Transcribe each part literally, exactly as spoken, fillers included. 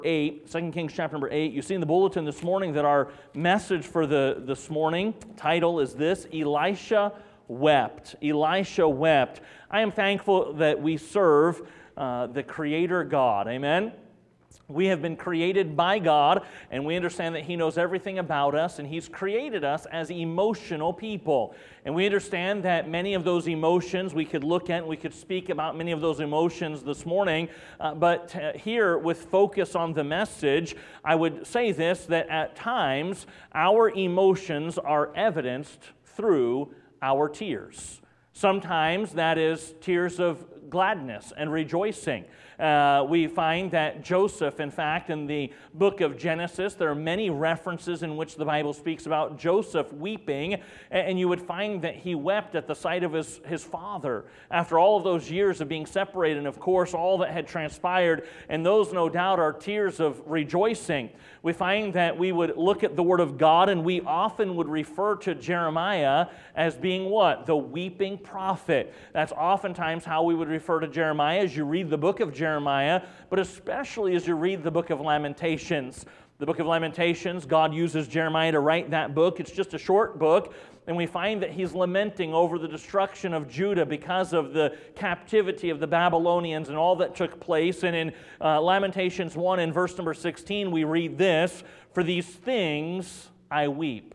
eight, Second Kings chapter number eight. You see in the bulletin this morning that our message for the this morning title is this: Elisha wept. Elisha wept. I am thankful that we serve uh, the Creator God. Amen. We have been created by God, and we understand that He knows everything about us, and He's created us as emotional people. And we understand that many of those emotions we could look at, and we could speak about many of those emotions this morning, uh, but uh, here, with focus on the message, I would say this, that at times, our emotions are evidenced through our tears. Sometimes that is tears of gladness and rejoicing. Uh, we find that Joseph, in fact, in the book of Genesis, there are many references in which the Bible speaks about Joseph weeping, and you would find that he wept at the sight of his, his father after all of those years of being separated, and of course, all that had transpired, and those, no doubt, are tears of rejoicing. We find that we would look at the Word of God, and we often would refer to Jeremiah as being what? The weeping prophet. That's oftentimes how we would refer to Jeremiah as you read the book of Jeremiah, but especially as you read the book of Lamentations. The book of Lamentations, God uses Jeremiah to write that book. It's just a short book, and we find that he's lamenting over the destruction of Judah because of the captivity of the Babylonians and all that took place. And in uh, Lamentations one, in verse number sixteen, we read this: "For these things I weep.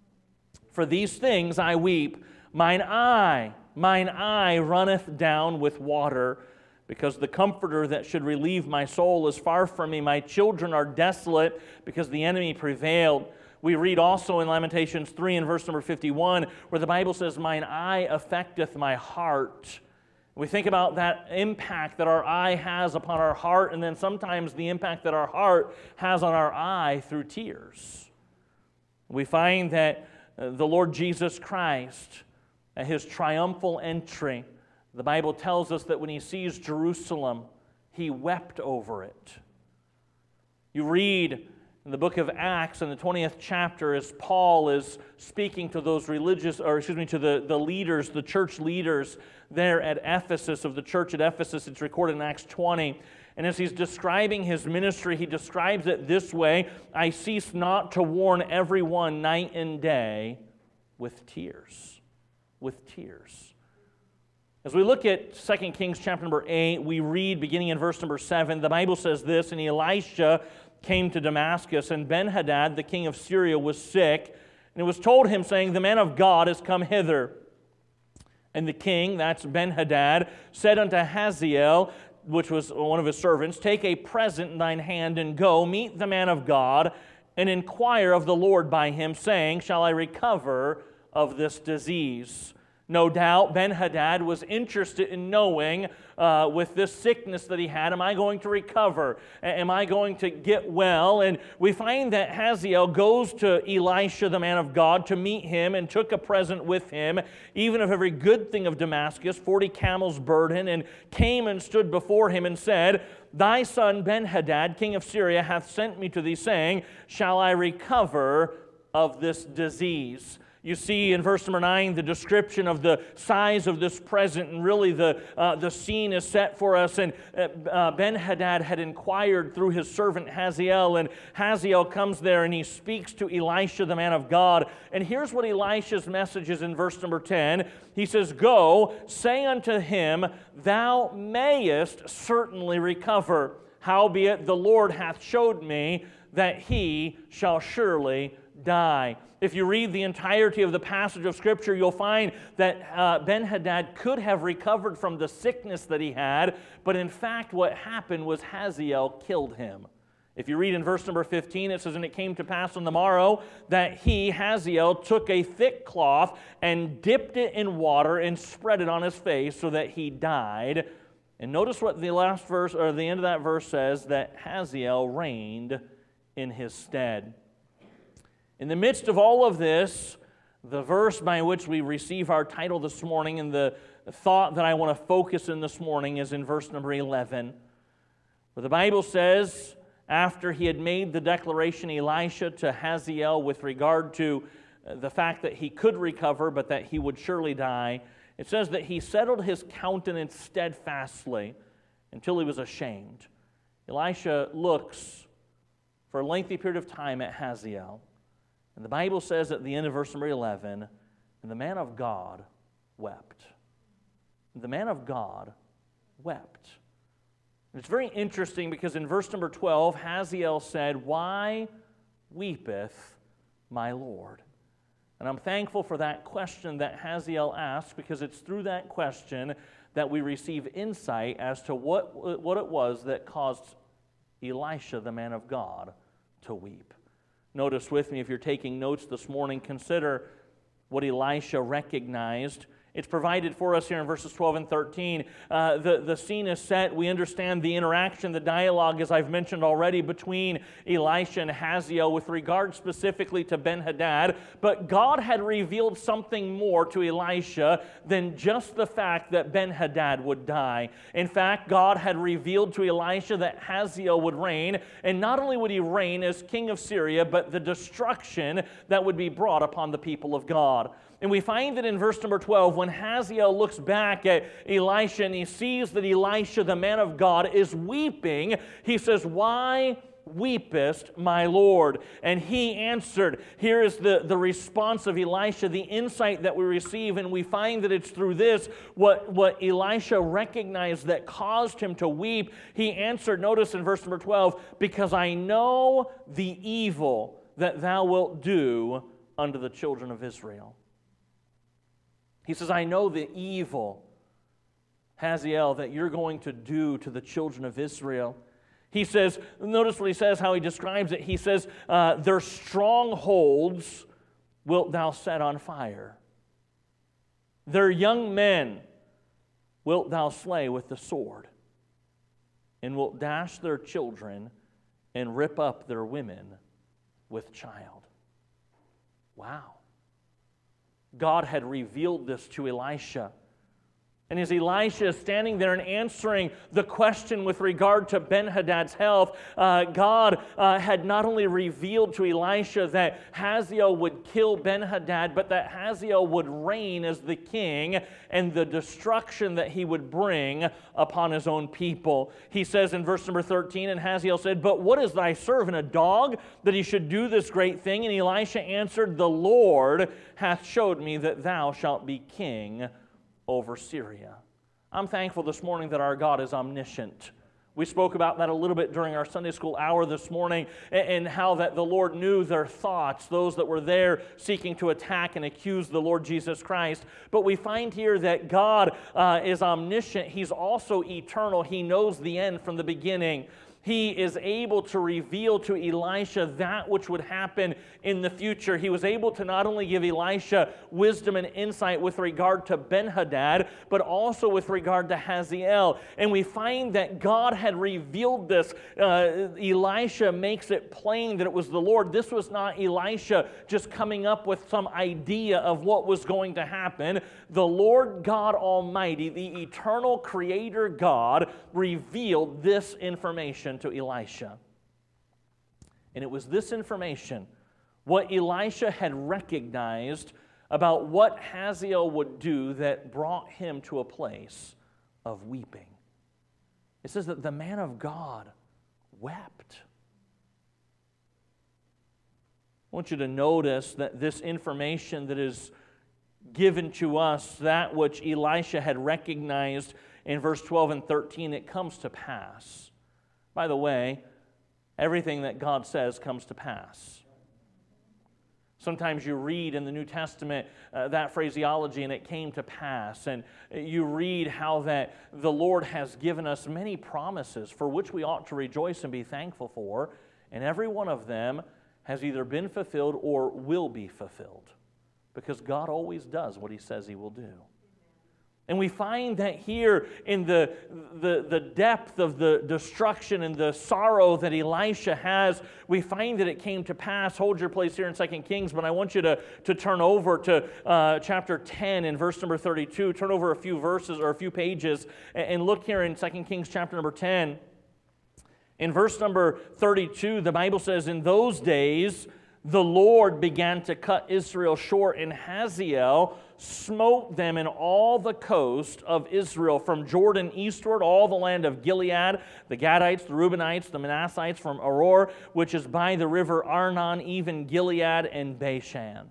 For these things I weep. Mine eye, mine eye runneth down with water, because the Comforter that should relieve my soul is far from me. My children are desolate, because the enemy prevailed." We read also in Lamentations three in verse number fifty-one, where the Bible says, "Mine eye affecteth my heart." We think about that impact that our eye has upon our heart, and then sometimes the impact that our heart has on our eye through tears. We find that uh, the Lord Jesus Christ, at His triumphal entry, the Bible tells us that when He sees Jerusalem, He wept over it. You read in the book of Acts, in the twentieth chapter, as Paul is speaking to those religious, or excuse me, to the, the leaders, the church leaders there at Ephesus, of the church at Ephesus. It's recorded in Acts twenty. And as he's describing his ministry, he describes it this way: "I cease not to warn everyone night and day with tears." With tears. As we look at Second Kings chapter number eight, we read beginning in verse number seven, the Bible says this: "And Elisha came to Damascus, and Ben-Hadad, the king of Syria, was sick. And it was told him, saying, The man of God is come hither. And the king," that's Ben-Hadad, "said unto Hazael," which was one of his servants, "Take a present in thine hand, and go meet the man of God, and inquire of the Lord by him, saying, Shall I recover of this disease?" No doubt Ben-Hadad was interested in knowing uh, with this sickness that he had, am I going to recover? Am I going to get well? And we find that Hazael goes to Elisha, the man of God, to meet him, and took a present with him, even of every good thing of Damascus, forty camels' burden, and came and stood before him and said, Thy son Ben-Hadad, king of Syria, hath sent me to thee, saying, Shall I recover of this disease? You see in verse number nine the description of the size of this present, and really the uh, the scene is set for us. And uh, Ben-Hadad had inquired through his servant Hazael, and Hazael comes there and he speaks to Elisha, the man of God. And here's what Elisha's message is in verse number ten. He says, Go, say unto him, Thou mayest certainly recover. Howbeit the Lord hath showed me that he shall surely die. If you read the entirety of the passage of Scripture, you'll find that uh, Ben-Hadad could have recovered from the sickness that he had, but in fact what happened was Hazael killed him. If you read in verse number fifteen, it says, And it came to pass on the morrow that he, Hazael, took a thick cloth and dipped it in water and spread it on his face so that he died. And notice what the last verse, or the end of that verse says, that Hazael reigned in his stead. In the midst of all of this, the verse by which we receive our title this morning and the thought that I want to focus in this morning is in verse number eleven, where the Bible says, after he had made the declaration, Elisha, to Hazael with regard to the fact that he could recover but that he would surely die, it says that he settled his countenance steadfastly until he was ashamed. Elisha looks for a lengthy period of time at Hazael. And the Bible says at the end of verse number eleven, and the man of God wept. The man of God wept. And it's very interesting because in verse number twelve, Hazael said, "Why weepeth my Lord?" And I'm thankful for that question that Hazael asked, because it's through that question that we receive insight as to what, what it was that caused Elisha, the man of God, to weep. Notice with me, if you're taking notes this morning, consider what Elisha recognized. It's provided for us here in verses twelve and thirteen. Uh, the, the scene is set. We understand the interaction, the dialogue, as I've mentioned already, between Elisha and Hazael with regard specifically to Ben-Hadad. But God had revealed something more to Elisha than just the fact that Ben-Hadad would die. In fact, God had revealed to Elisha that Hazael would reign, and not only would he reign as king of Syria, but the destruction that would be brought upon the people of God. And we find that in verse number twelve, when Hazael looks back at Elisha and he sees that Elisha, the man of God, is weeping, he says, "Why weepest my Lord?" And he answered. Here is the, the response of Elisha, the insight that we receive, and we find that it's through this, what, what Elisha recognized that caused him to weep. He answered, notice in verse number twelve, "Because I know the evil that thou wilt do unto the children of Israel." He says, "I know the evil, Hazael, that you're going to do to the children of Israel." He says, notice what he says, how he describes it. He says, uh, "Their strongholds wilt thou set on fire. Their young men wilt thou slay with the sword, and wilt dash their children and rip up their women with child." Wow. God had revealed this to Elisha. And as Elisha is standing there and answering the question with regard to Ben-Hadad's health, uh, God uh, had not only revealed to Elisha that Hazael would kill Ben-Hadad, but that Hazael would reign as the king and the destruction that he would bring upon his own people. He says in verse number thirteen, "And Hazael said, But what is thy servant, a dog, that he should do this great thing? And Elisha answered, The Lord hath showed me that thou shalt be king over Syria." I'm thankful this morning that our God is omniscient. We spoke about that a little bit during our Sunday school hour this morning, and how that the Lord knew their thoughts, those that were there seeking to attack and accuse the Lord Jesus Christ. But we find here that God uh, is omniscient. He's also eternal. He knows the end from the beginning. He is able to reveal to Elisha that which would happen in the future. He was able to not only give Elisha wisdom and insight with regard to Ben-Hadad, but also with regard to Hazael. And we find that God had revealed this. Uh, Elisha makes it plain that it was the Lord. This was not Elisha just coming up with some idea of what was going to happen. The Lord God Almighty, the eternal Creator God, revealed this information to Elisha. And it was this information, what Elisha had recognized about what Hazael would do, that brought him to a place of weeping. It says that the man of God wept. I want you to notice that this information that is given to us, that which Elisha had recognized in verse twelve and thirteen, it comes to pass. By the way, everything that God says comes to pass. Sometimes you read in the New Testament uh, that phraseology, and it came to pass. And you read how that the Lord has given us many promises for which we ought to rejoice and be thankful for. And every one of them has either been fulfilled or will be fulfilled. Because God always does what He says He will do. And we find that here in the, the, the depth of the destruction and the sorrow that Elisha has, we find that it came to pass. Hold your place here in Second Kings, but I want you to, to turn over to uh, chapter ten and verse number thirty-two. Turn over a few verses or a few pages and, and look here in Second Kings chapter number ten. In verse number thirty-two, the Bible says, "In those days the Lord began to cut Israel short, and Hazael smote them in all the coast of Israel, from Jordan eastward, all the land of Gilead, the Gadites, the Reubenites, the Manassites, from Aroer, which is by the river Arnon, even Gilead and Bashan.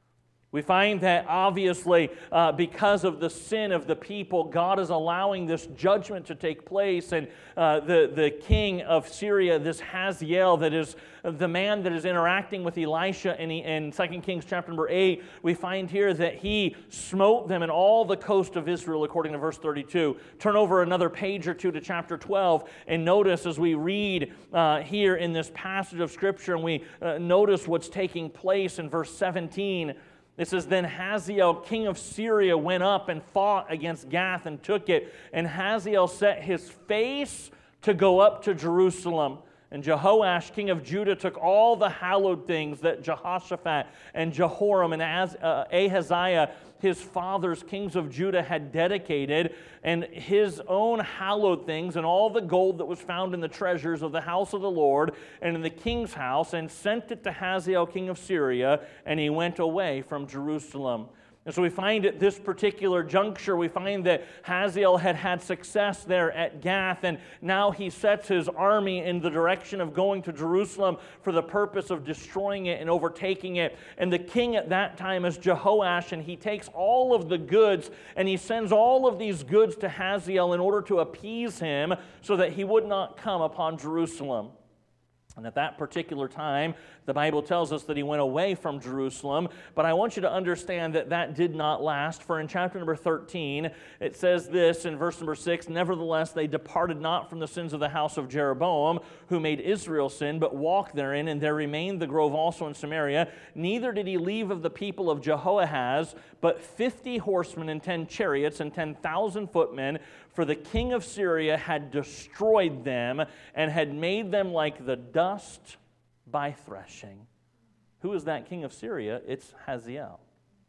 We find that obviously uh, because of the sin of the people, God is allowing this judgment to take place. And uh, the, the king of Syria, this Hazael, that is the man that is interacting with Elisha in, in Second Kings chapter number eight, we find here that he smote them in all the coast of Israel, according to verse thirty-two. Turn over another page or two to chapter twelve, and notice as we read uh, here in this passage of Scripture, and we uh, notice what's taking place in verse seventeen. It says, Then Hazael, king of Syria, went up and fought against Gath and took it. And Hazael set his face to go up to Jerusalem. And Jehoash, king of Judah, took all the hallowed things that Jehoshaphat and Jehoram and Ahaziah, his fathers, kings of Judah, had dedicated, and his own hallowed things, and all the gold that was found in the treasures of the house of the Lord and in the king's house, and sent it to Hazael, king of Syria, and he went away from Jerusalem. And so we find at this particular juncture, we find that Hazael had had success there at Gath, and now he sets his army in the direction of going to Jerusalem for the purpose of destroying it and overtaking it. And the king at that time is Jehoash, and he takes all of the goods, and he sends all of these goods to Hazael in order to appease him so that he would not come upon Jerusalem. And at that particular time, the Bible tells us that he went away from Jerusalem. But I want you to understand that that did not last. For in chapter number thirteen, it says this in verse number six, Nevertheless, they departed not from the sins of the house of Jeroboam, who made Israel sin, but walked therein, and there remained the grove also in Samaria. Neither did he leave of the people of Jehoahaz, but fifty horsemen and ten chariots and ten thousand footmen, for the king of Syria had destroyed them and had made them like the dust by threshing. Who is that king of Syria? It's Hazael.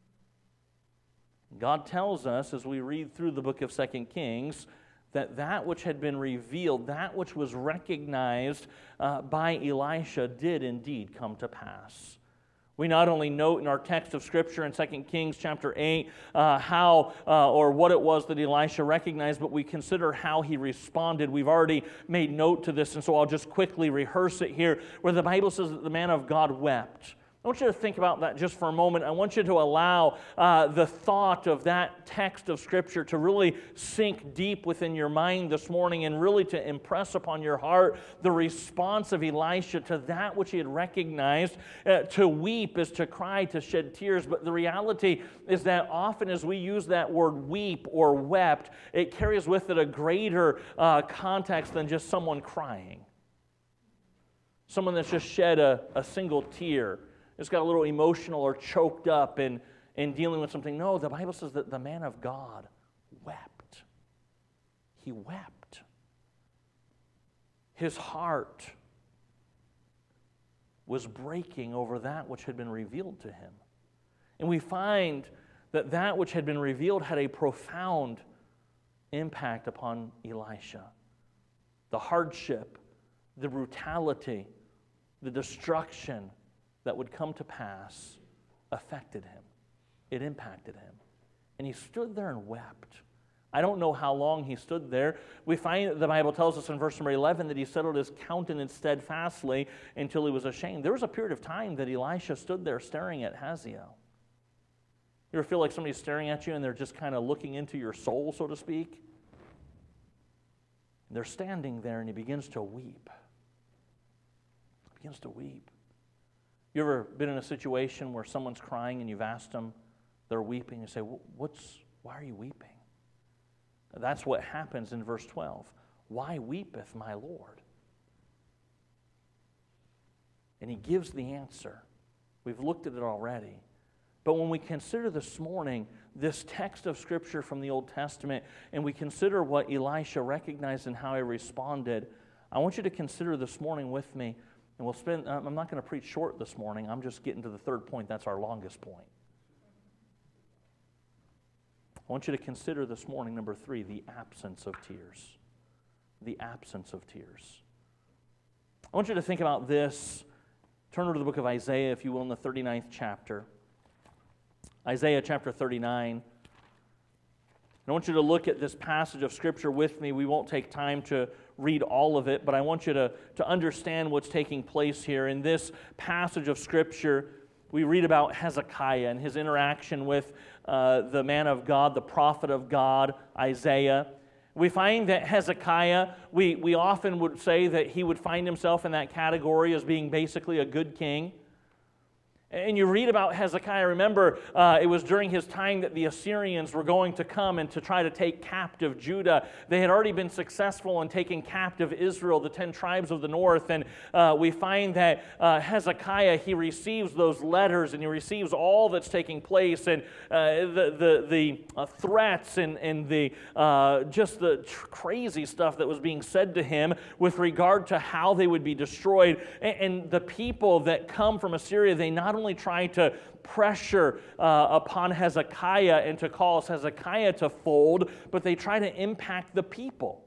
God tells us as we read through the book of Second Kings that that which had been revealed, that which was recognized uh, by Elisha did indeed come to pass. We not only note in our text of Scripture in Second Kings chapter eight uh, how uh, or what it was that Elisha recognized, but we consider how he responded. We've already made note to this, and so I'll just quickly rehearse it here, where the Bible says that the man of God wept. I want you to think about that just for a moment. I want you to allow uh, the thought of that text of Scripture to really sink deep within your mind this morning and really to impress upon your heart the response of Elisha to that which he had recognized. Uh, to weep is to cry, to shed tears, but the reality is that often as we use that word weep or wept, it carries with it a greater uh, context than just someone crying. Someone that's just shed a, a single tear. It's got a little emotional or choked up in, in dealing with something. No, the Bible says that the man of God wept. He wept. His heart was breaking over that which had been revealed to him. And we find that that which had been revealed had a profound impact upon Elisha. The hardship, the brutality, the destruction that would come to pass affected him. It impacted him. And he stood there and wept. I don't know how long he stood there. We find that the Bible tells us in verse number eleven that he settled his countenance steadfastly until he was ashamed. There was a period of time that Elisha stood there staring at Hazael. You ever feel like somebody's staring at you and they're just kind of looking into your soul, so to speak? They're standing there and he begins to weep. He begins to weep. You ever been in a situation where someone's crying and you've asked them, they're weeping, and say, "What's? Why are you weeping?" That's what happens in verse twelve. Why weepeth my Lord? And he gives the answer. We've looked at it already. But when we consider this morning this text of Scripture from the Old Testament, and we consider what Elisha recognized and how he responded, I want you to consider this morning with me. And we'll spend, I'm not going to preach short this morning. I'm just getting to the third point. That's our longest point. I want you to consider this morning, number three, the absence of tears. The absence of tears. I want you to think about this. Turn over to the book of Isaiah, if you will, in the thirty-ninth chapter. Isaiah chapter thirty-nine. I want you to look at this passage of Scripture with me. We won't take time to read all of it, but I want you to, to understand what's taking place here. In this passage of Scripture, we read about Hezekiah and his interaction with uh, the man of God, the prophet of God, Isaiah. We find that Hezekiah, we, we often would say that he would find himself in that category as being basically a good king. And you read about Hezekiah, remember, uh, it was during his time that the Assyrians were going to come and to try to take captive Judah. They had already been successful in taking captive Israel, the ten tribes of the north. And uh, we find that uh, Hezekiah, he receives those letters and he receives all that's taking place and uh, the, the, the uh, threats and, and the uh, just the tr- crazy stuff that was being said to him with regard to how they would be destroyed. And, and the people that come from Assyria, they not only try to pressure uh, upon Hezekiah and to cause Hezekiah to fold, but they try to impact the people.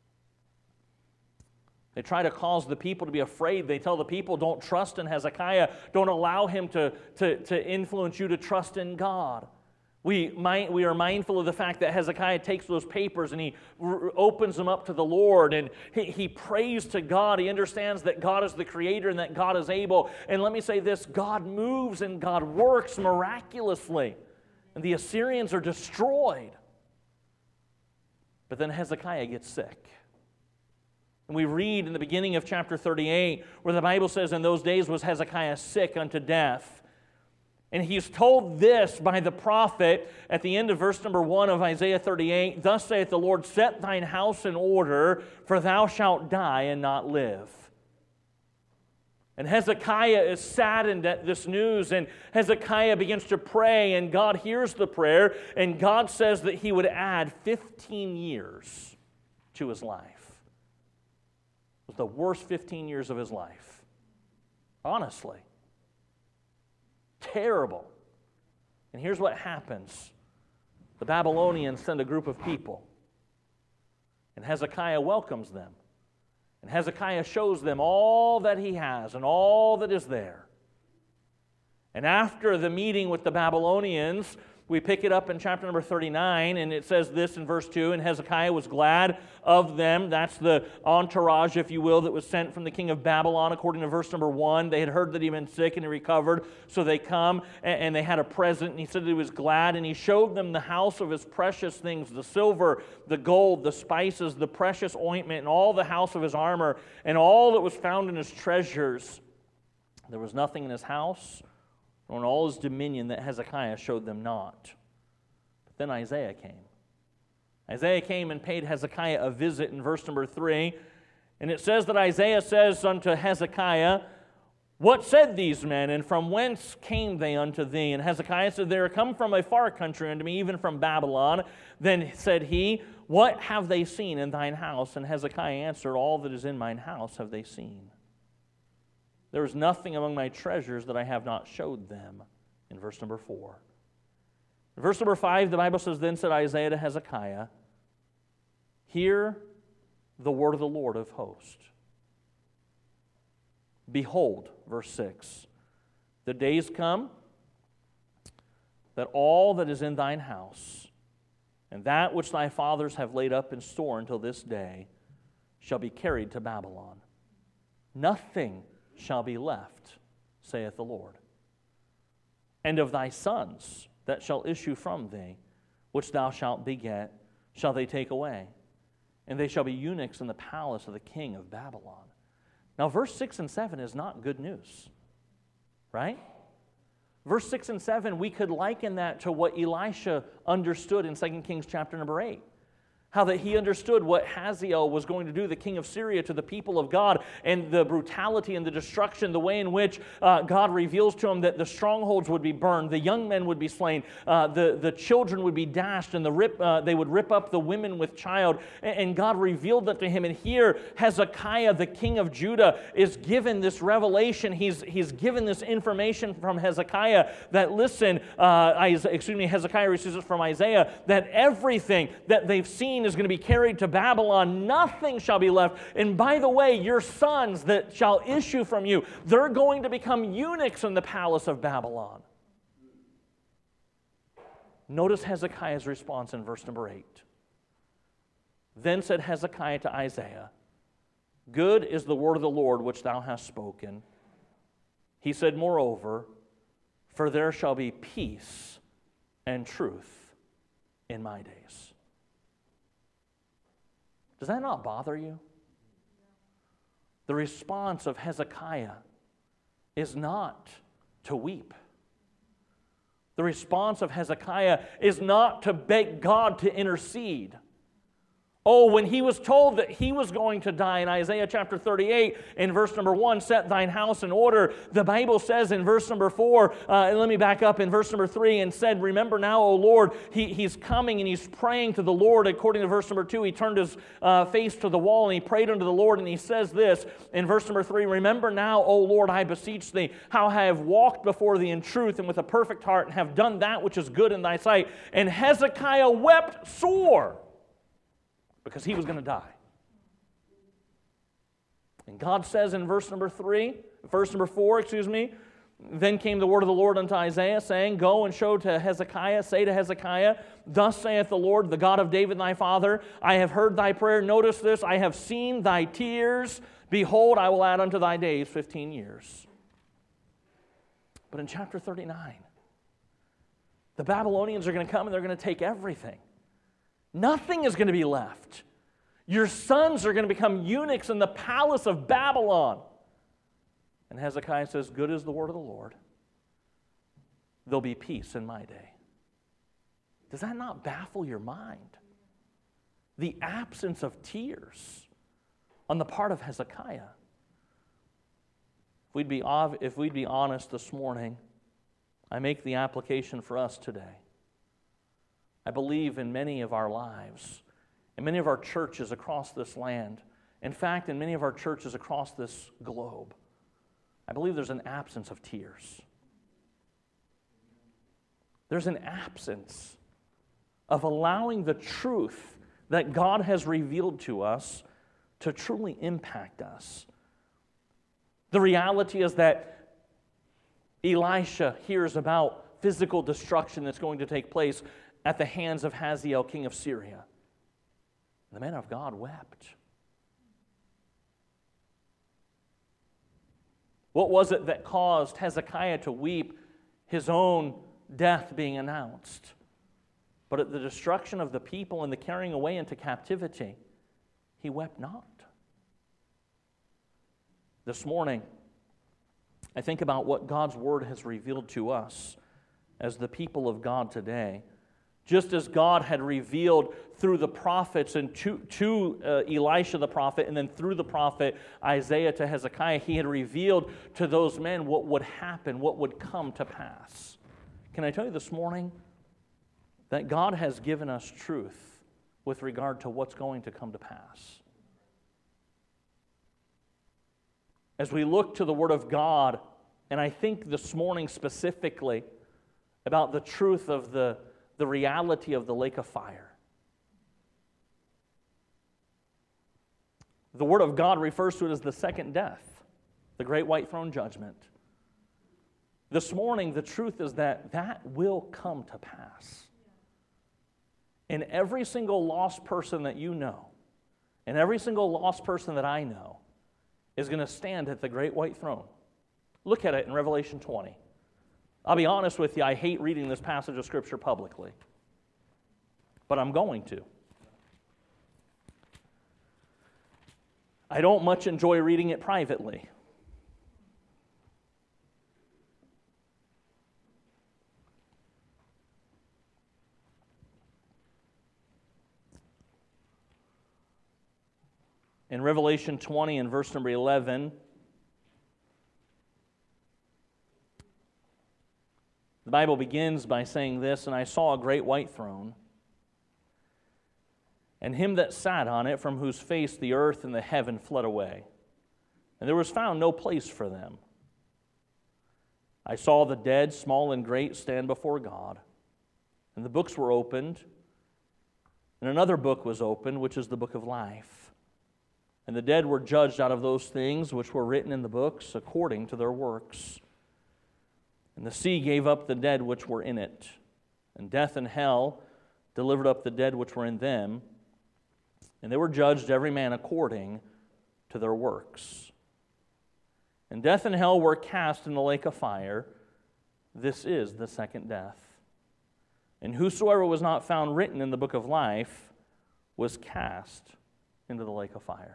They try to cause the people to be afraid. They tell the people, don't trust in Hezekiah. Don't allow him to, to, to influence you to trust in God. We, might, we are mindful of the fact that Hezekiah takes those papers and he r- opens them up to the Lord and he, he prays to God. He understands that God is the creator and that God is able. And let me say this, God moves and God works miraculously. And the Assyrians are destroyed. But then Hezekiah gets sick. And we read in the beginning of chapter thirty-eight where the Bible says, in those days was Hezekiah sick unto death. And he's told this by the prophet at the end of verse number one of Isaiah thirty-eight, thus saith the Lord, set thine house in order, for thou shalt die and not live. And Hezekiah is saddened at this news, and Hezekiah begins to pray, and God hears the prayer, and God says that he would add fifteen years to his life. It was the worst fifteen years of his life, honestly. Terrible. And here's what happens. The Babylonians send a group of people. And Hezekiah welcomes them. And Hezekiah shows them all that he has and all that is there. And after the meeting with the Babylonians, we pick it up in chapter number thirty-nine, and it says this in verse two, and Hezekiah was glad of them. That's the entourage, if you will, that was sent from the king of Babylon, according to verse number one. They had heard that he'd been sick and he recovered, so they come, and they had a present, and he said that he was glad, and he showed them the house of his precious things, the silver, the gold, the spices, the precious ointment, and all the house of his armor, and all that was found in his treasures. There was nothing in his house, on all his dominion that Hezekiah showed them not. But then Isaiah came. Isaiah came and paid Hezekiah a visit in verse number three. And it says that Isaiah says unto Hezekiah, what said these men, and from whence came they unto thee? And Hezekiah said, they are come from a far country unto me, even from Babylon. Then said he, what have they seen in thine house? And Hezekiah answered, all that is in mine house have they seen. There is nothing among my treasures that I have not showed them, in verse number four. In verse number five, the Bible says, then said Isaiah to Hezekiah, hear the word of the Lord of hosts. Behold, verse six, the days come that all that is in thine house, and that which thy fathers have laid up in store until this day, shall be carried to Babylon. Nothing shall be left, saith the Lord. And of thy sons that shall issue from thee, which thou shalt beget, shall they take away, and they shall be eunuchs in the palace of the king of Babylon. Now, verse six and seven is not good news, right? Verse six and seven, we could liken that to what Elisha understood in Second Kings chapter number eight. How that he understood what Hazael was going to do, the king of Syria, to the people of God, and the brutality and the destruction, the way in which uh, God reveals to him that the strongholds would be burned, the young men would be slain, uh, the, the children would be dashed, and the rip, uh, they would rip up the women with child. And, and God revealed that to him. And here, Hezekiah, the king of Judah, is given this revelation. He's, he's given this information from Hezekiah that, listen, uh, Isaiah, excuse me, Hezekiah receives it from Isaiah, that everything that they've seen is going to be carried to Babylon. Nothing shall be left. And by the way, your sons that shall issue from you, they're going to become eunuchs in the palace of Babylon. Notice Hezekiah's response in verse number eight. Then said Hezekiah to Isaiah, good is the word of the Lord which thou hast spoken. He said, moreover, for there shall be peace and truth in my days. Does that not bother you? The response of Hezekiah is not to weep. The response of Hezekiah is not to beg God to intercede. Oh, when he was told that he was going to die in Isaiah chapter thirty-eight, in verse number one, set thine house in order, the Bible says in verse number four, uh, and let me back up in verse number three, and said, remember now, O Lord, he, he's coming and he's praying to the Lord. According to verse number two, he turned his uh, face to the wall and he prayed unto the Lord, and he says this in verse number three, remember now, O Lord, I beseech thee, how I have walked before thee in truth and with a perfect heart, and have done that which is good in thy sight. And Hezekiah wept sore, because he was going to die. And God says in verse number three, verse number four, excuse me, then came the word of the Lord unto Isaiah, saying, go and show to Hezekiah, say to Hezekiah, thus saith the Lord, the God of David thy father, I have heard thy prayer. Notice this, I have seen thy tears. Behold, I will add unto thy days fifteen years. But in chapter thirty-nine, the Babylonians are going to come and they're going to take everything. Nothing is going to be left. Your sons are going to become eunuchs in the palace of Babylon. And Hezekiah says, good is the word of the Lord. There'll be peace in my day. Does that not baffle your mind? The absence of tears on the part of Hezekiah. If we'd be, if we'd be honest this morning, I make the application for us today. I believe in many of our lives, in many of our churches across this land, in fact, in many of our churches across this globe, I believe there's an absence of tears. There's an absence of allowing the truth that God has revealed to us to truly impact us. The reality is that Elisha hears about physical destruction that's going to take place at the hands of Hazael, king of Syria. The man of God wept. What was it that caused Hezekiah to weep? His own death being announced. But at the destruction of the people and the carrying away into captivity, he wept not. This morning, I think about what God's Word has revealed to us as the people of God today. Just as God had revealed through the prophets and to, to uh, Elisha the prophet, and then through the prophet Isaiah to Hezekiah, he had revealed to those men what would happen, what would come to pass. Can I tell you this morning that God has given us truth with regard to what's going to come to pass? As we look to the Word of God, and I think this morning specifically about the truth of the the reality of the lake of fire. The Word of God refers to it as the second death, the great white throne judgment. This morning, the truth is that that will come to pass. And every single lost person that you know, and every single lost person that I know, is going to stand at the great white throne. Look at it in Revelation twenty. I'll be honest with you, I hate reading this passage of Scripture publicly. But I'm going to. I don't much enjoy reading it privately. In Revelation twenty and verse number eleven, the Bible begins by saying this, and I saw a great white throne, and him that sat on it, from whose face the earth and the heaven fled away, and there was found no place for them. I saw the dead, small and great, stand before God, and the books were opened, and another book was opened, which is the book of life. And the dead were judged out of those things which were written in the books according to their works. And the sea gave up the dead which were in it, And death and hell delivered up the dead which were in them, and they were judged every man according to their works. And death and hell were cast in the lake of fire. This is the second death. And whosoever was not found written in the book of life was cast into the lake of fire.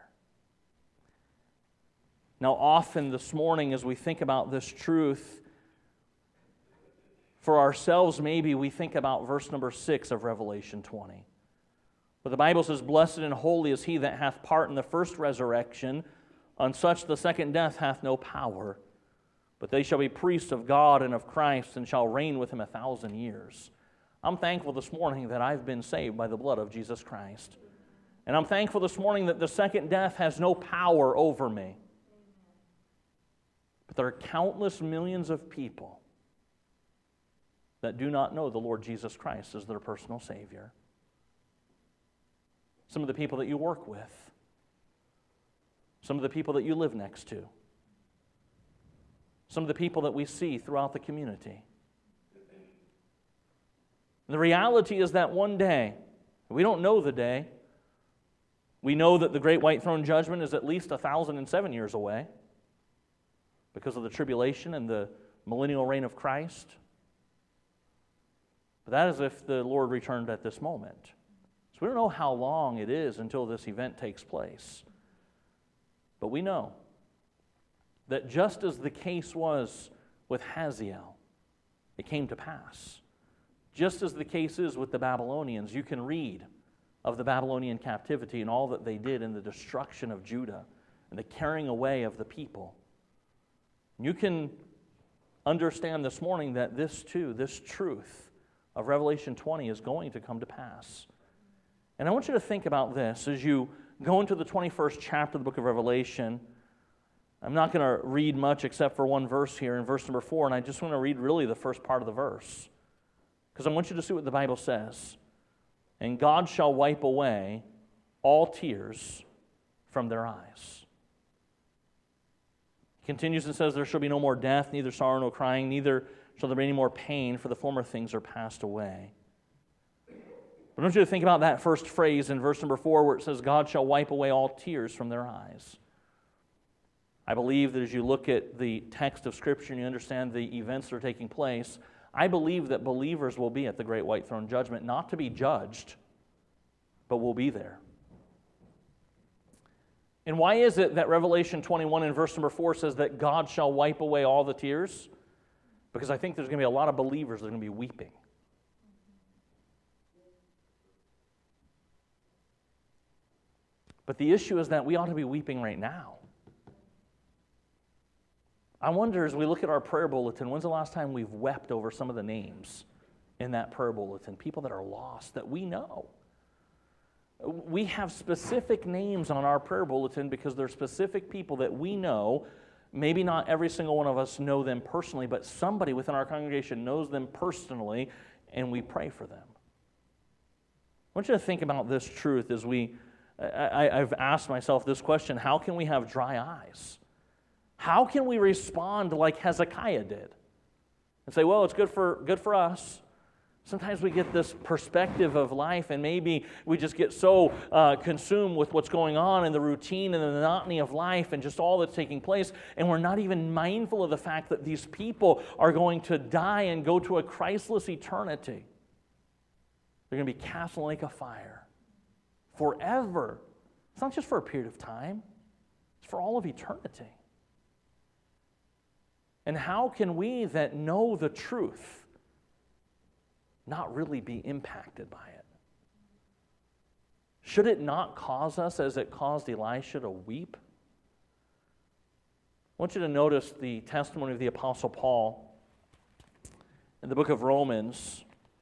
Now, often this morning, as we think about this truth, for ourselves, maybe we think about verse number six of Revelation twenty. But the Bible says, "Blessed and holy is he that hath part in the first resurrection. On such the second death hath no power. But they shall be priests of God and of Christ, and shall reign with him a thousand years." I'm thankful this morning that I've been saved by the blood of Jesus Christ. And I'm thankful this morning that the second death has no power over me. But there are countless millions of people that do not know the Lord Jesus Christ as their personal Savior. Some of the people that you work with, some of the people that you live next to, some of the people that we see throughout the community. The reality is that one day, we don't know the day, we know that the great white throne judgment is at least a thousand and seven years away because of the tribulation and the millennial reign of Christ. But that is if the Lord returned at this moment. So we don't know how long it is until this event takes place. But we know that just as the case was with Hazael, it came to pass. Just as the case is with the Babylonians, you can read of the Babylonian captivity and all that they did in the destruction of Judah and the carrying away of the people. You can understand this morning that this too, this truth of Revelation twenty is going to come to pass. And I want you to think about this as you go into the twenty-first chapter of the book of Revelation. I'm not going to read much except for one verse here in verse number four, and I just want to read really the first part of the verse because I want you to see what the Bible says. "And God shall wipe away all tears from their eyes." He continues and says, "There shall be no more death, neither sorrow nor crying, neither shall there be any more pain, for the former things are passed away." But I want you to think about that first phrase in verse number four where it says, "God shall wipe away all tears from their eyes." I believe that as you look at the text of Scripture and you understand the events that are taking place, I believe that believers will be at the great white throne judgment, not to be judged, but will be there. And why is it that Revelation twenty-one in verse number four says that God shall wipe away all the tears? Because I think there's going to be a lot of believers that are going to be weeping. But the issue is that we ought to be weeping right now. I wonder, as we look at our prayer bulletin, when's the last time we've wept over some of the names in that prayer bulletin? People that are lost, that we know. We have specific names on our prayer bulletin because they're specific people that we know. Maybe not every single one of us know them personally, but somebody within our congregation knows them personally, and we pray for them. I want you to think about this truth as we, I, I've asked myself this question: how can we have dry eyes? How can we respond like Hezekiah did and say, well, it's good for, good for us? Sometimes we get this perspective of life, and maybe we just get so uh, consumed with what's going on in the routine and the monotony of life and just all that's taking place, and we're not even mindful of the fact that these people are going to die and go to a Christless eternity. They're going to be cast in the lake of fire forever. It's not just for a period of time. It's for all of eternity. And how can we that know the truth not really be impacted by it? Should it not cause us, as it caused Elisha, to weep? I want you to notice the testimony of the Apostle Paul in the book of Romans.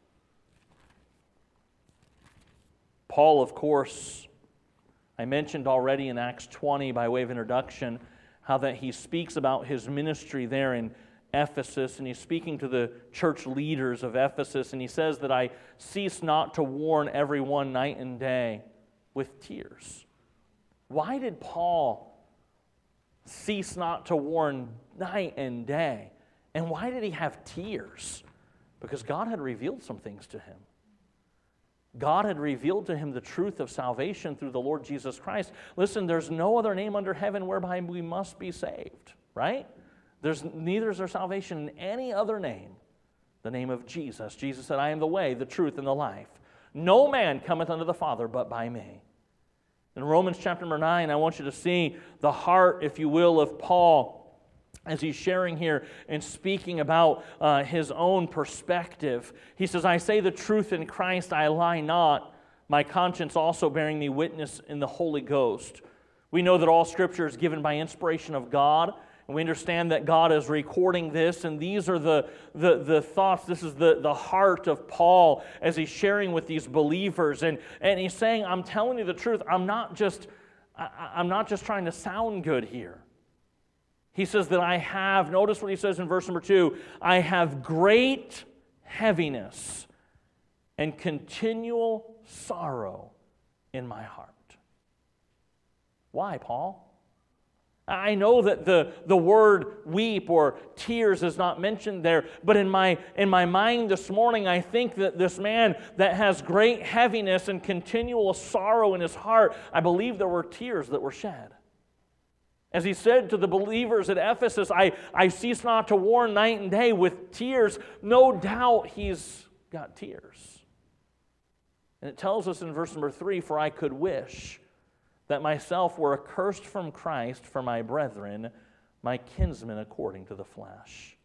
Paul, of course, I mentioned already in Acts twenty by way of introduction, how that he speaks about his ministry there in Ephesus, and he's speaking to the church leaders of Ephesus, and he says that I cease not to warn everyone night and day with tears. Why did Paul cease not to warn night and day? And why did he have tears? Because God had revealed some things to him. God had revealed to him the truth of salvation through the Lord Jesus Christ. Listen, there's no other name under heaven whereby we must be saved, right? There's neither is there salvation in any other name, the name of Jesus. Jesus said, I am the way, the truth, and the life. No man cometh unto the Father but by me. In Romans chapter number nine, I want you to see the heart, if you will, of Paul as he's sharing here and speaking about uh, his own perspective. He says, I say the truth in Christ, I lie not, my conscience also bearing me witness in the Holy Ghost. We know that all Scripture is given by inspiration of God, and we understand that God is recording this, and these are the, the, the thoughts, this is the, the heart of Paul as he's sharing with these believers, and, and he's saying, I'm telling you the truth, I'm not just, I, I'm not just trying to sound good here. He says that I have, notice what he says in verse number two, I have great heaviness and continual sorrow in my heart. Why, Paul? I know that the, the word weep or tears is not mentioned there, but in my, in my mind this morning, I think that this man that has great heaviness and continual sorrow in his heart, I believe there were tears that were shed. As he said to the believers at Ephesus, I, I cease not to warn night and day with tears. No doubt he's got tears. And it tells us in verse number three, for I could wish that myself were accursed from Christ for my brethren, my kinsmen according to the flesh.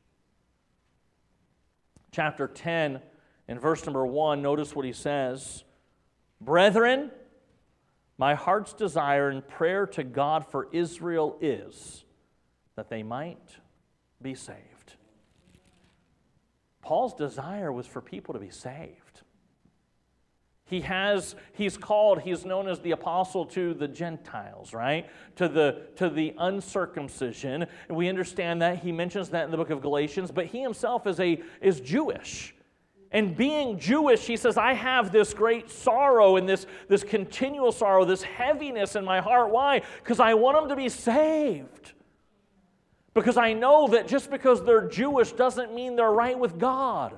Chapter ten, in verse number one, notice what he says. Brethren, my heart's desire and prayer to God for Israel is that they might be saved. Paul's desire was for people to be saved. He has, he's called, he's known as the apostle to the Gentiles, right? To the, to the uncircumcision. And we understand that. He mentions that in the book of Galatians, but he himself is, a, is Jewish. And being Jewish, he says, I have this great sorrow and this, this continual sorrow, this heaviness in my heart. Why? Because I want them to be saved. Because I know that just because they're Jewish doesn't mean they're right with God.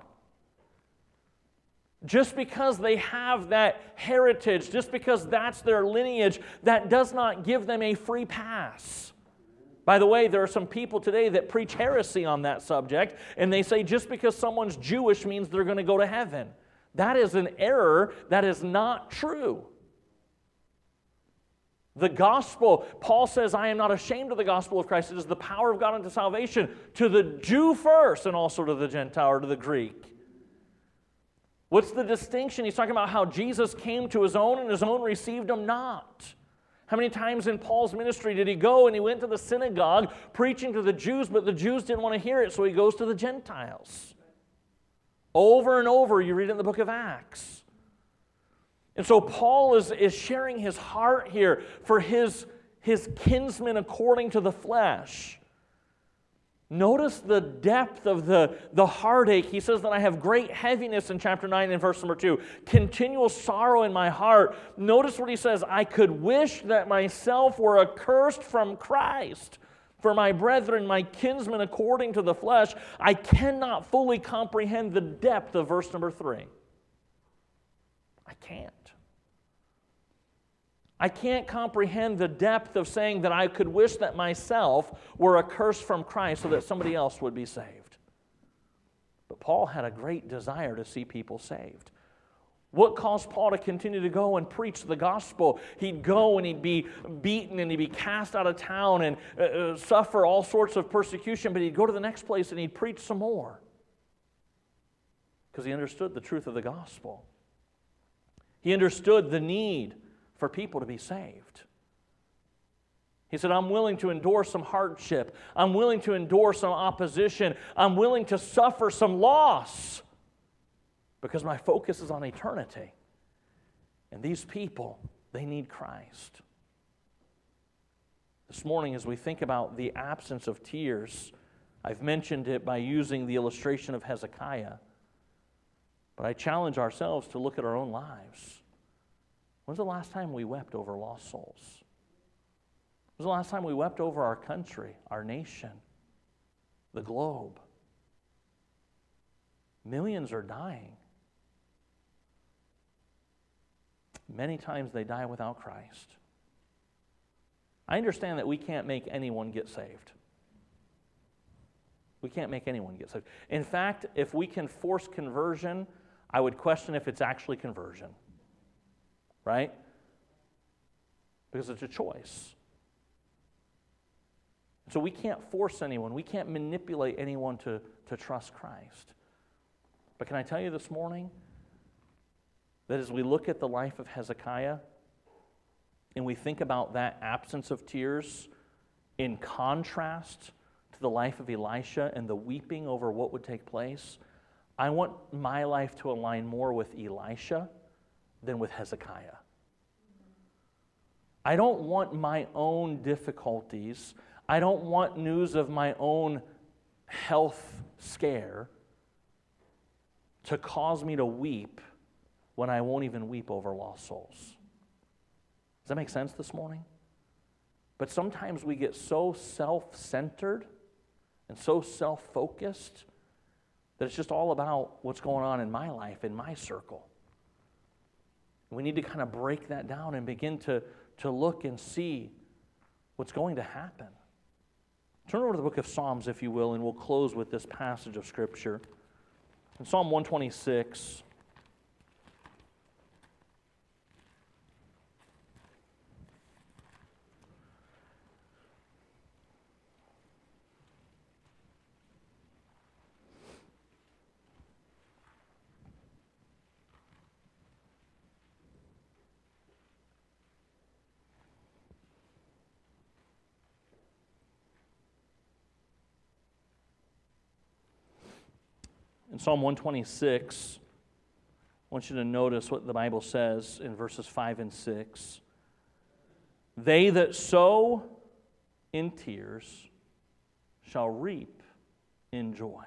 Just because they have that heritage, just because that's their lineage, that does not give them a free pass. By the way, there are some people today that preach heresy on that subject, and they say just because someone's Jewish means they're going to go to heaven. That is an error. That is not true. The gospel, Paul says, I am not ashamed of the gospel of Christ. It is the power of God unto salvation to the Jew first and also to the Gentile or to the Greek. What's the distinction? He's talking about how Jesus came to his own and his own received him not. How many times in Paul's ministry did he go and he went to the synagogue preaching to the Jews, but the Jews didn't want to hear it, so he goes to the Gentiles. Over and over, you read it in the book of Acts. And so Paul is, is sharing his heart here for his, his kinsmen according to the flesh. Notice the depth of the, the heartache. He says that I have great heaviness in chapter nine and verse number two. Continual sorrow in my heart. Notice what he says. I could wish that myself were accursed from Christ. For my brethren, my kinsmen according to the flesh. I cannot fully comprehend the depth of verse number three. I can't. I can't comprehend the depth of saying that I could wish that myself were accursed from Christ so that somebody else would be saved. But Paul had a great desire to see people saved. What caused Paul to continue to go and preach the gospel? He'd go and he'd be beaten and he'd be cast out of town and uh, uh, suffer all sorts of persecution, but he'd go to the next place and he'd preach some more because he understood the truth of the gospel. He understood the need for people to be saved. He said, I'm willing to endure some hardship. I'm willing to endure some opposition. I'm willing to suffer some loss because my focus is on eternity. And these people, they need Christ. This morning, as we think about the absence of tears, I've mentioned it by using the illustration of Hezekiah. But I challenge ourselves to look at our own lives. When's the last time we wept over lost souls? When's the last time we wept over our country, our nation, the globe? Millions are dying. Many times they die without Christ. I understand that we can't make anyone get saved. We can't make anyone get saved. In fact, if we can force conversion, I would question if it's actually conversion. Right? Because it's a choice. So we can't force anyone. We can't manipulate anyone to, to trust Christ. But can I tell you this morning that as we look at the life of Hezekiah and we think about that absence of tears in contrast to the life of Elisha and the weeping over what would take place, I want my life to align more with Elisha than with Hezekiah. I don't want my own difficulties. I don't want news of my own health scare to cause me to weep when I won't even weep over lost souls. Does that make sense this morning? But sometimes we get so self-centered and so self-focused that it's just all about what's going on in my life, in my circle. We need to kind of break that down and begin to, to look and see what's going to happen. Turn over to the book of Psalms, if you will, and we'll close with this passage of Scripture. In Psalm one twenty-six, In Psalm one twenty-six, I want you to notice what the Bible says in verses five and six. They that sow in tears shall reap in joy.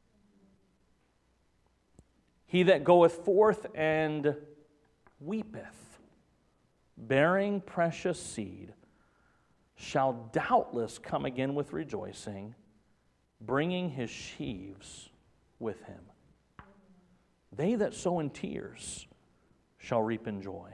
He that goeth forth and weepeth, bearing precious seed, shall doubtless come again with rejoicing, bringing his sheaves with him. They that sow in tears shall reap in joy.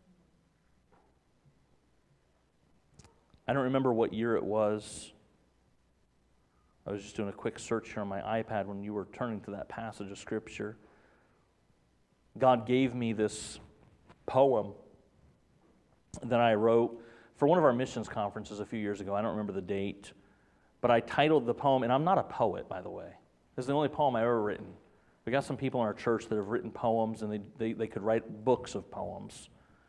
I don't remember what year it was. I was just doing a quick search here on my iPad when you were turning to that passage of Scripture. God gave me this poem that I wrote for one of our missions conferences a few years ago. I don't remember the date, but I titled the poem, and I'm not a poet, by the way. This is the only poem I've ever written. We got some people in our church that have written poems, and they, they, they could write books of poems.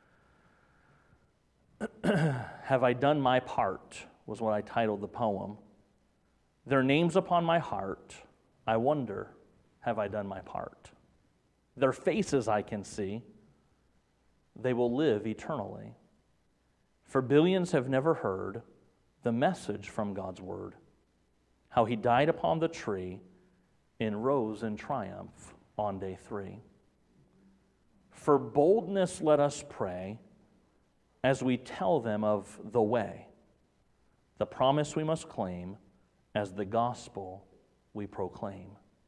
Have I done my part, was what I titled the poem. Their names upon my heart, I wonder, have I done my part? Their faces I can see, they will live eternally. For billions have never heard the message from God's word, how he died upon the tree and rose in triumph on day three. For boldness let us pray as we tell them of the way, the promise we must claim as the gospel we proclaim.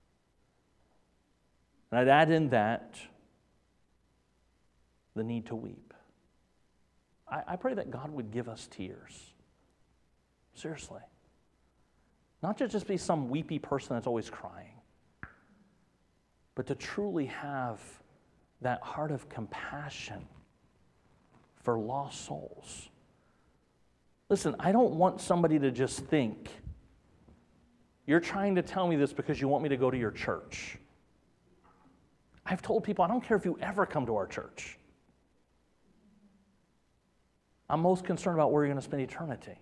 And I'd add in that the need to weep. I, I pray that God would give us tears. Seriously. Not to just be some weepy person that's always crying, but to truly have that heart of compassion for lost souls. Listen, I don't want somebody to just think, you're trying to tell me this because you want me to go to your church. I've told people, I don't care if you ever come to our church. I'm most concerned about where you're going to spend eternity.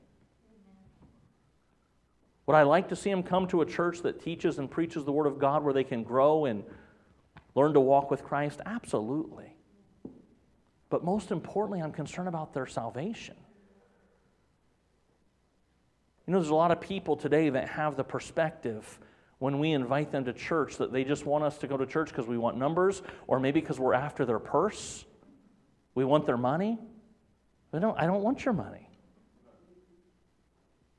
Would I like to see them come to a church that teaches and preaches the Word of God where they can grow and learn to walk with Christ? Absolutely. But most importantly, I'm concerned about their salvation. You know, there's a lot of people today that have the perspective when we invite them to church that they just want us to go to church because we want numbers, or maybe because we're after their purse. We want their money. But no, I don't want your money.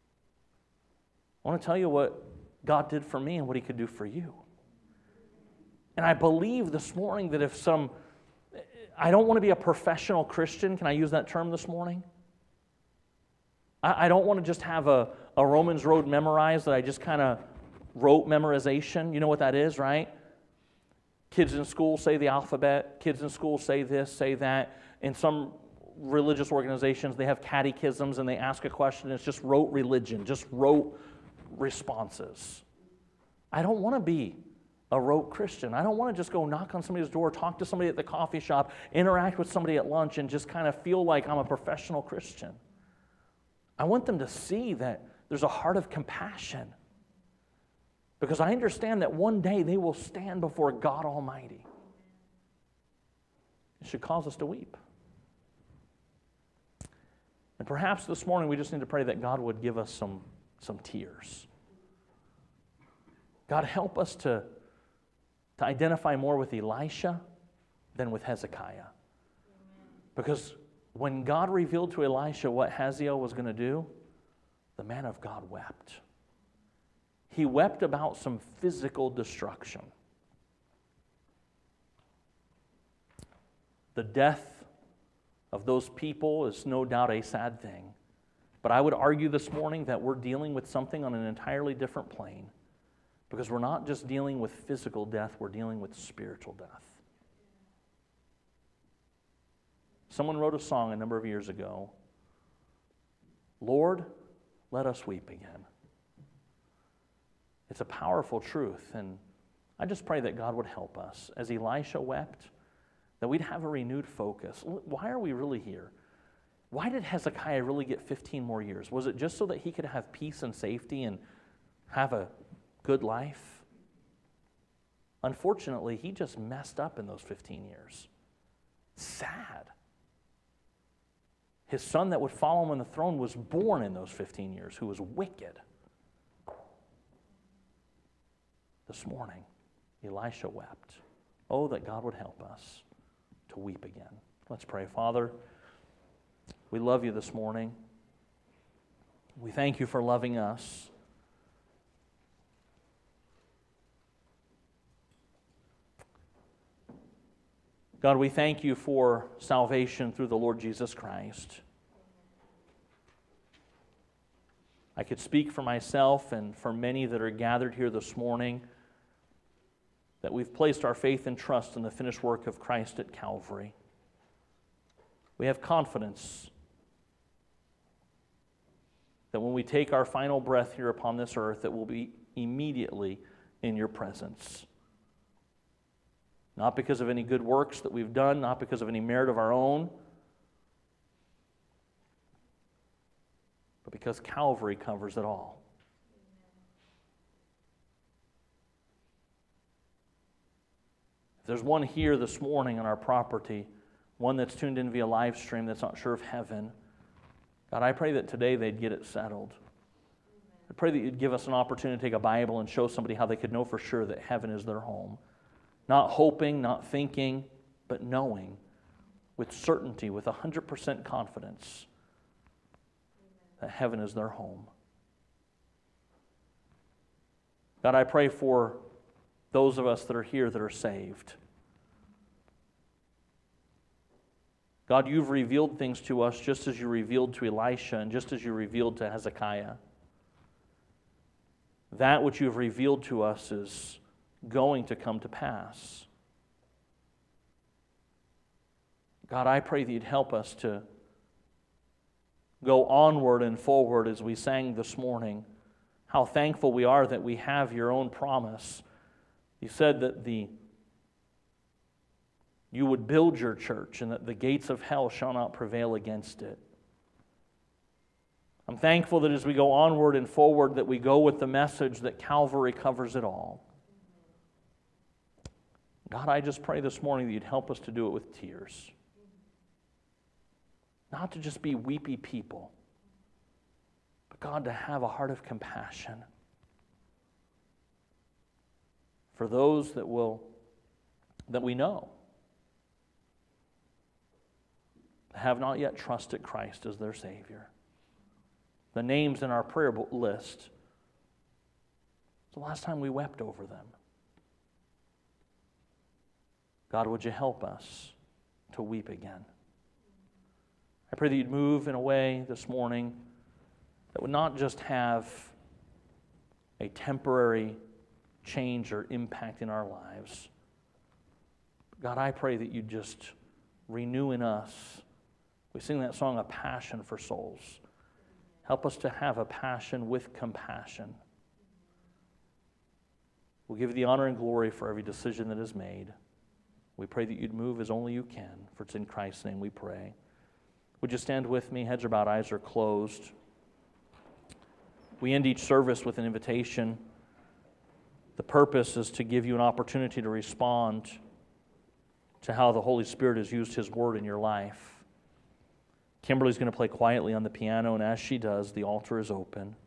I want to tell you what God did for me and what he could do for you. And I believe this morning that if some, I don't want to be a professional Christian. Can I use that term this morning? I, I don't want to just have a, a Romans Road memorized that I just kind of rote memorization. You know what that is, right? Kids in school say the alphabet. Kids in school say this, say that. In some religious organizations, they have catechisms and they ask a question. It's just rote religion, just rote responses. I don't want to be a rote Christian. I don't want to just go knock on somebody's door, talk to somebody at the coffee shop, interact with somebody at lunch, and just kind of feel like I'm a professional Christian. I want them to see that there's a heart of compassion, because I understand that one day they will stand before God Almighty. It should cause us to weep. And perhaps this morning we just need to pray that God would give us some, some tears. God, help us to, to identify more with Elisha than with Hezekiah. Because when God revealed to Elisha what Hazael was going to do, the man of God wept. He wept about some physical destruction. The death of those people is no doubt a sad thing. But I would argue this morning that we're dealing with something on an entirely different plane. Because we're not just dealing with physical death, we're dealing with spiritual death. Someone wrote a song a number of years ago, Lord, let us weep again. It's a powerful truth, and I just pray that God would help us. As Elisha wept, that we'd have a renewed focus. Why are we really here? Why did Hezekiah really get fifteen more years? Was it just so that he could have peace and safety and have a good life? Unfortunately, he just messed up in those fifteen years. Sad. His son that would follow him on the throne was born in those fifteen years, who was wicked. This morning, Elisha wept. Oh, that God would help us to weep again. Let's pray. Father, we love you this morning. We thank you for loving us. God, we thank you for salvation through the Lord Jesus Christ. I could speak for myself and for many that are gathered here this morning that we've placed our faith and trust in the finished work of Christ at Calvary. We have confidence that when we take our final breath here upon this earth, that we'll be immediately in your presence. Not because of any good works that we've done, not because of any merit of our own, but because Calvary covers it all. If there's one here this morning on our property, one that's tuned in via live stream that's not sure of heaven, God, I pray that today they'd get it settled. I pray that you'd give us an opportunity to take a Bible and show somebody how they could know for sure that heaven is their home. Not hoping, not thinking, but knowing with certainty, with one hundred percent confidence that heaven is their home. God, I pray for those of us that are here that are saved. God, you've revealed things to us just as you revealed to Elisha and just as you revealed to Hezekiah. That which you've revealed to us is going to come to pass. God, I pray that you'd help us to go onward and forward as we sang this morning. How thankful we are that we have your own promise. You said that the you would build your church and that the gates of hell shall not prevail against it. I'm thankful that as we go onward and forward that we go with the message that Calvary covers it all. God, I just pray this morning that you'd help us to do it with tears. Not to just be weepy people, but God, to have a heart of compassion for those that will, that we know, have not yet trusted Christ as their Savior. The names in our prayer list, it's the last time we wept over them. God, would you help us to weep again? I pray that you'd move in a way this morning that would not just have a temporary change or impact in our lives. God, I pray that you'd just renew in us. We sing that song, A Passion for Souls. Help us to have a passion with compassion. We'll give you the honor and glory for every decision that is made. We pray that you'd move as only you can, for it's in Christ's name we pray. Would you stand with me? Heads are bowed, eyes are closed. We end each service with an invitation. The purpose is to give you an opportunity to respond to how the Holy Spirit has used His Word in your life. Kimberly's going to play quietly on the piano, and as she does, the altar is open.